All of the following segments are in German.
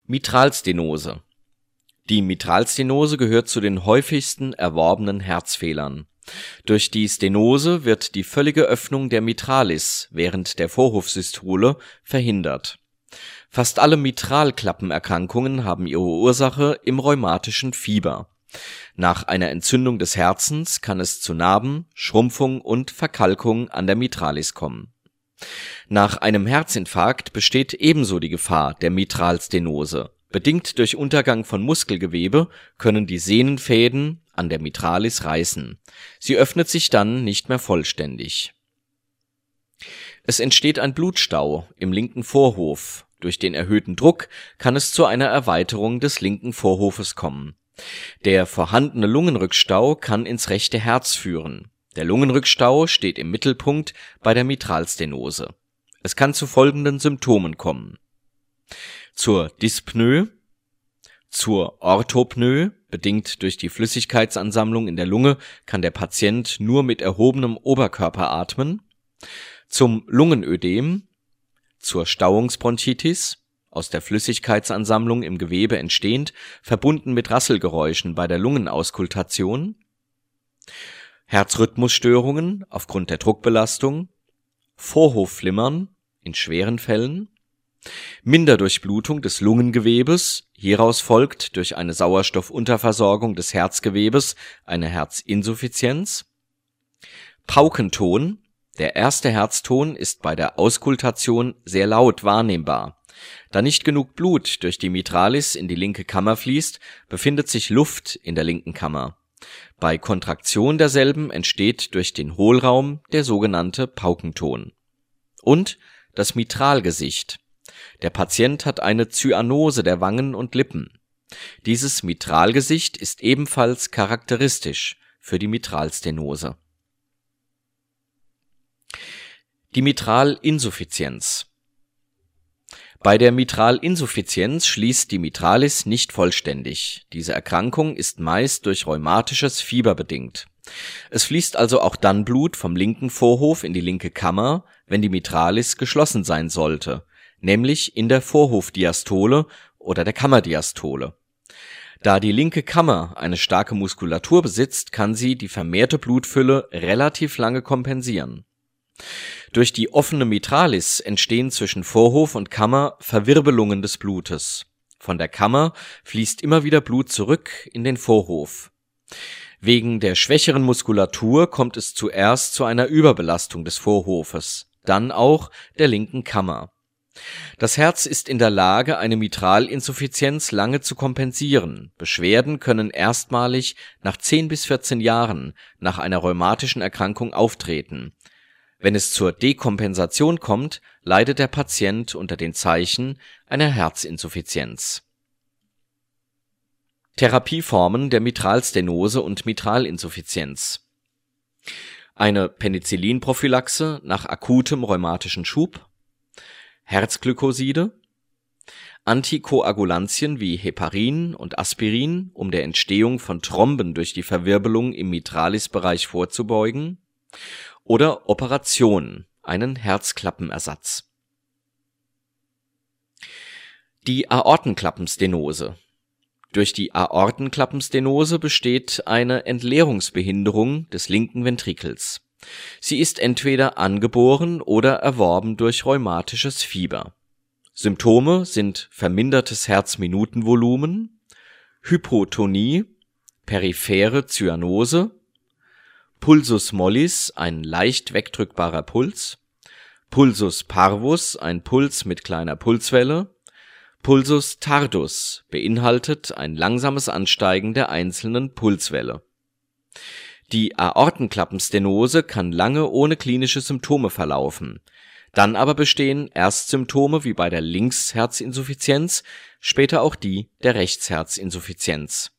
Mitralstenose. Die Mitralstenose gehört zu den häufigsten erworbenen Herzfehlern. Durch die Stenose wird die völlige Öffnung der Mitralis während der Vorhofsystole verhindert. Fast alle Mitralklappenerkrankungen haben ihre Ursache im rheumatischen Fieber. Nach einer Entzündung des Herzens kann es zu Narben, Schrumpfung und Verkalkung an der Mitralis kommen. Nach einem Herzinfarkt besteht ebenso die Gefahr der Mitralstenose. Bedingt durch Untergang von Muskelgewebe können die Sehnenfäden an der Mitralis reißen. Sie öffnet sich dann nicht mehr vollständig. Es entsteht ein Blutstau im linken Vorhof. Durch den erhöhten Druck kann es zu einer Erweiterung des linken Vorhofes kommen. Der vorhandene Lungenrückstau kann ins rechte Herz führen. Der Lungenrückstau steht im Mittelpunkt bei der Mitralstenose. Es kann zu folgenden Symptomen kommen: zur Dyspnoe, zur Orthopnoe, bedingt durch die Flüssigkeitsansammlung in der Lunge kann der Patient nur mit erhobenem Oberkörper atmen, zum Lungenödem, zur Stauungsbronchitis, aus der Flüssigkeitsansammlung im Gewebe entstehend, verbunden mit Rasselgeräuschen bei der Lungenauskultation, Herzrhythmusstörungen aufgrund der Druckbelastung, Vorhofflimmern in schweren Fällen, Minderdurchblutung des Lungengewebes, hieraus folgt durch eine Sauerstoffunterversorgung des Herzgewebes eine Herzinsuffizienz, Paukenton. Der erste Herzton ist bei der Auskultation sehr laut wahrnehmbar. Da nicht genug Blut durch die Mitralis in die linke Kammer fließt, befindet sich Luft in der linken Kammer. Bei Kontraktion derselben entsteht durch den Hohlraum der sogenannte Paukenton. Und das Mitralgesicht. Der Patient hat eine Zyanose der Wangen und Lippen. Dieses Mitralgesicht ist ebenfalls charakteristisch für die Mitralstenose. Die Mitralinsuffizienz. Bei der Mitralinsuffizienz schließt die Mitralis nicht vollständig. Diese Erkrankung ist meist durch rheumatisches Fieber bedingt. Es fließt also auch dann Blut vom linken Vorhof in die linke Kammer, wenn die Mitralis geschlossen sein sollte, nämlich in der Vorhofdiastole oder der Kammerdiastole. Da die linke Kammer eine starke Muskulatur besitzt, kann sie die vermehrte Blutfülle relativ lange kompensieren. Durch die offene Mitralis entstehen zwischen Vorhof und Kammer Verwirbelungen des Blutes. Von der Kammer fließt immer wieder Blut zurück in den Vorhof. Wegen der schwächeren Muskulatur kommt es zuerst zu einer Überbelastung des Vorhofes, dann auch der linken Kammer. Das Herz ist in der Lage, eine Mitralinsuffizienz lange zu kompensieren. Beschwerden können erstmalig nach 10 bis 14 Jahren nach einer rheumatischen Erkrankung auftreten. Wenn es zur Dekompensation kommt, leidet der Patient unter den Zeichen einer Herzinsuffizienz. Therapieformen der Mitralstenose und Mitralinsuffizienz: eine Penicillinprophylaxe nach akutem rheumatischen Schub, Herzglykoside, Antikoagulantien wie Heparin und Aspirin, um der Entstehung von Thromben durch die Verwirbelung im Mitralisbereich vorzubeugen, oder Operation, einen Herzklappenersatz. Die Aortenklappenstenose. Durch die Aortenklappenstenose besteht eine Entleerungsbehinderung des linken Ventrikels. Sie ist entweder angeboren oder erworben durch rheumatisches Fieber. Symptome sind vermindertes Herzminutenvolumen, Hypotonie, periphere Zyanose, Pulsus mollis, ein leicht wegdrückbarer Puls, Pulsus parvus, ein Puls mit kleiner Pulswelle, Pulsus tardus beinhaltet ein langsames Ansteigen der einzelnen Pulswelle. Die Aortenklappenstenose kann lange ohne klinische Symptome verlaufen. Dann aber bestehen erst Symptome wie bei der Linksherzinsuffizienz, später auch die der Rechtsherzinsuffizienz.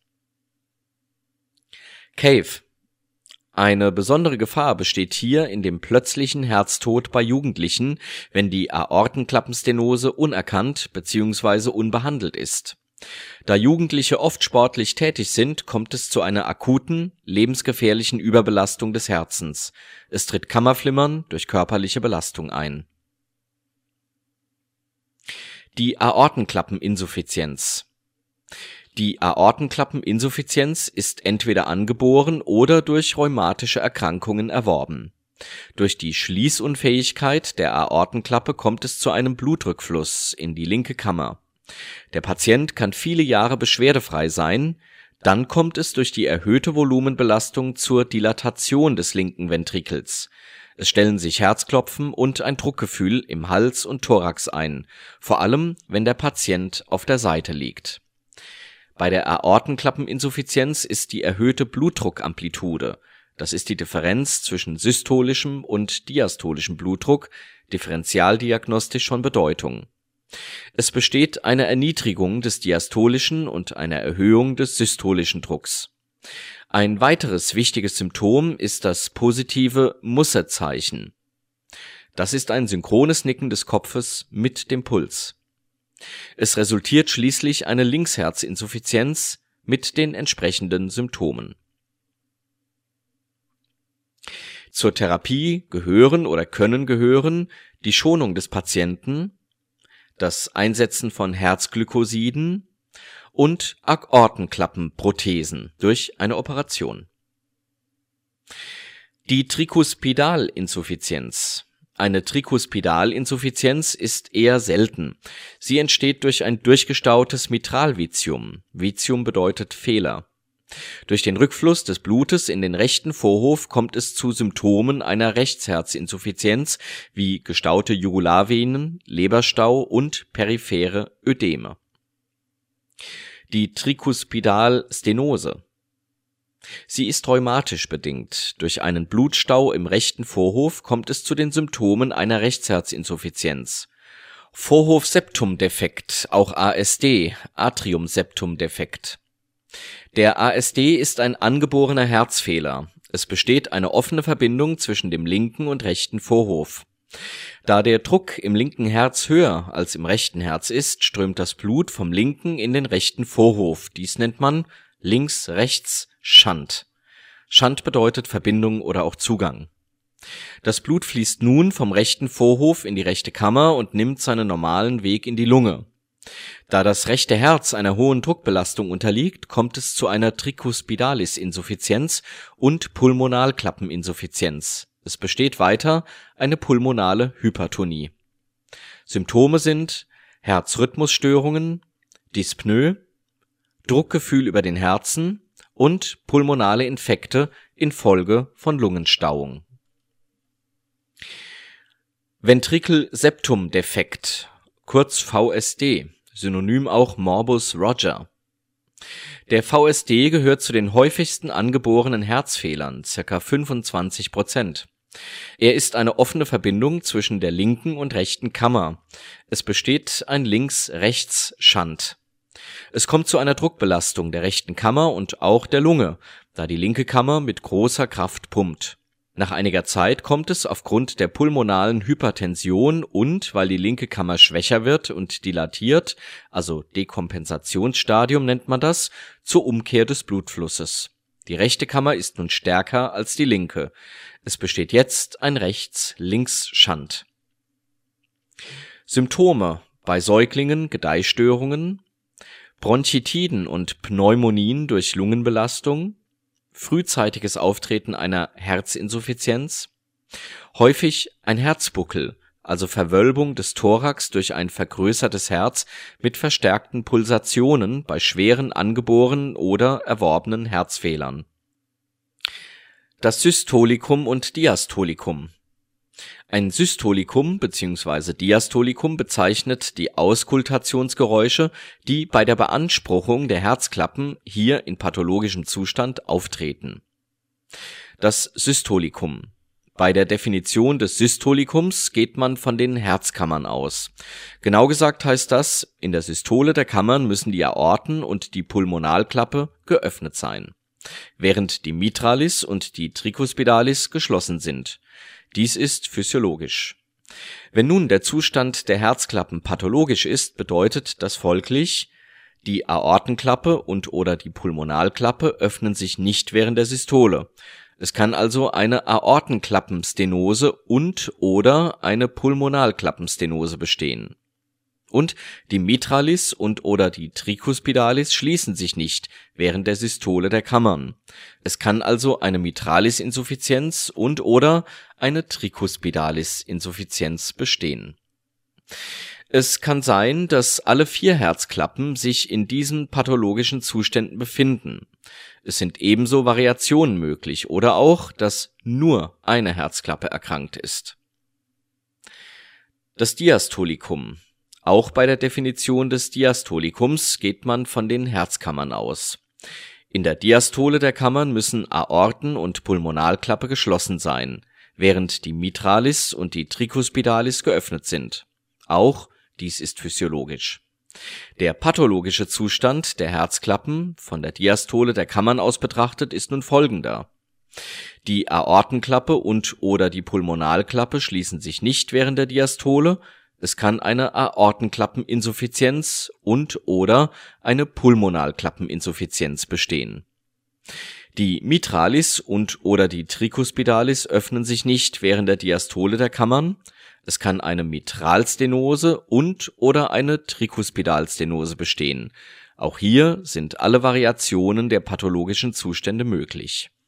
CAVE. Eine besondere Gefahr besteht hier in dem plötzlichen Herztod bei Jugendlichen, wenn die Aortenklappenstenose unerkannt bzw. unbehandelt ist. Da Jugendliche oft sportlich tätig sind, kommt es zu einer akuten, lebensgefährlichen Überbelastung des Herzens. Es tritt Kammerflimmern durch körperliche Belastung ein. Die Aortenklappeninsuffizienz. Die Aortenklappeninsuffizienz ist entweder angeboren oder durch rheumatische Erkrankungen erworben. Durch die Schließunfähigkeit der Aortenklappe kommt es zu einem Blutrückfluss in die linke Kammer. Der Patient kann viele Jahre beschwerdefrei sein, dann kommt es durch die erhöhte Volumenbelastung zur Dilatation des linken Ventrikels. Es stellen sich Herzklopfen und ein Druckgefühl im Hals und Thorax ein, vor allem wenn der Patient auf der Seite liegt. Bei der Aortenklappeninsuffizienz ist die erhöhte Blutdruckamplitude, das ist die Differenz zwischen systolischem und diastolischem Blutdruck, differentialdiagnostisch von Bedeutung. Es besteht eine Erniedrigung des diastolischen und eine Erhöhung des systolischen Drucks. Ein weiteres wichtiges Symptom ist das positive Musse-Zeichen. Das ist ein synchrones Nicken des Kopfes mit dem Puls. Es resultiert schließlich eine Linksherzinsuffizienz mit den entsprechenden Symptomen. Zur Therapie gehören oder können gehören die Schonung des Patienten, das Einsetzen von Herzglykosiden und Aortenklappenprothesen durch eine Operation. Die Trikuspidalinsuffizienz. Eine Trikuspidalinsuffizienz ist eher selten. Sie entsteht durch ein durchgestautes Mitralvitium. Vitium bedeutet Fehler. Durch den Rückfluss des Blutes in den rechten Vorhof kommt es zu Symptomen einer Rechtsherzinsuffizienz wie gestaute Jugularvenen, Leberstau und periphere Ödeme. Die Trikuspidalstenose. Sie ist rheumatisch bedingt. Durch einen Blutstau im rechten Vorhof kommt es zu den Symptomen einer Rechtsherzinsuffizienz. Vorhofseptumdefekt, auch ASD, Atriumseptumdefekt. Der ASD ist ein angeborener Herzfehler. Es besteht eine offene Verbindung zwischen dem linken und rechten Vorhof. Da der Druck im linken Herz höher als im rechten Herz ist, strömt das Blut vom linken in den rechten Vorhof. Dies nennt man Links-Rechts-Shunt. Shunt bedeutet Verbindung oder auch Zugang. Das Blut fließt nun vom rechten Vorhof in die rechte Kammer und nimmt seinen normalen Weg in die Lunge. Da das rechte Herz einer hohen Druckbelastung unterliegt, kommt es zu einer Trikuspidalisinsuffizienz und Pulmonalklappeninsuffizienz. Es besteht weiter eine pulmonale Hypertonie. Symptome sind Herzrhythmusstörungen, Dyspnoe, Druckgefühl über den Herzen und pulmonale Infekte infolge von Lungenstauung. Ventrikelseptumdefekt, kurz VSD, Synonym auch Morbus Roger. Der VSD gehört zu den häufigsten angeborenen Herzfehlern, ca. 25%. Er ist eine offene Verbindung zwischen der linken und rechten Kammer. Es besteht ein Links-Rechts-Shunt. Es kommt zu einer Druckbelastung der rechten Kammer und auch der Lunge, da die linke Kammer mit großer Kraft pumpt. Nach einiger Zeit kommt es aufgrund der pulmonalen Hypertension und weil die linke Kammer schwächer wird und dilatiert, also Dekompensationsstadium nennt man das, zur Umkehr des Blutflusses. Die rechte Kammer ist nun stärker als die linke. Es besteht jetzt ein Rechts-Links-Shunt. Symptome bei Säuglingen, Gedeihstörungen, Bronchitiden und Pneumonien durch Lungenbelastung, frühzeitiges Auftreten einer Herzinsuffizienz, häufig ein Herzbuckel, also Verwölbung des Thorax durch ein vergrößertes Herz mit verstärkten Pulsationen bei schweren angeborenen oder erworbenen Herzfehlern. Das Systolikum und Diastolikum. Ein Systolikum bzw. Diastolikum bezeichnet die Auskultationsgeräusche, die bei der Beanspruchung der Herzklappen hier in pathologischem Zustand auftreten. Das Systolikum. Bei der Definition des Systolikums geht man von den Herzkammern aus. Genau gesagt heißt das, in der Systole der Kammern müssen die Aorten und die Pulmonalklappe geöffnet sein, während die Mitralis und die Trikuspidalis geschlossen sind. Dies ist physiologisch. Wenn nun der Zustand der Herzklappen pathologisch ist, bedeutet das folglich, die Aortenklappe und/oder die Pulmonalklappe öffnen sich nicht während der Systole. Es kann also eine Aortenklappenstenose und/oder eine Pulmonalklappenstenose bestehen. Und die Mitralis und/oder die Tricuspidalis schließen sich nicht während der Systole der Kammern. Es kann also eine Mitralisinsuffizienz und/oder eine Tricuspidalisinsuffizienz bestehen. Es kann sein, dass alle 4 Herzklappen sich in diesen pathologischen Zuständen befinden. Es sind ebenso Variationen möglich oder auch, dass nur eine Herzklappe erkrankt ist. Das Diastolikum. Auch bei der Definition des Diastolikums geht man von den Herzkammern aus. In der Diastole der Kammern müssen Aorten- und Pulmonalklappe geschlossen sein, während die Mitralis und die Tricuspidalis geöffnet sind. Auch dies ist physiologisch. Der pathologische Zustand der Herzklappen, von der Diastole der Kammern aus betrachtet, ist nun folgender: Die Aortenklappe und/oder die Pulmonalklappe schließen sich nicht während der Diastole. Es kann eine Aortenklappeninsuffizienz und/oder eine Pulmonalklappeninsuffizienz bestehen. Die Mitralis und/oder die Tricuspidalis öffnen sich nicht während der Diastole der Kammern. Es kann eine Mitralstenose und/oder eine Tricuspidalstenose bestehen. Auch hier sind alle Variationen der pathologischen Zustände möglich.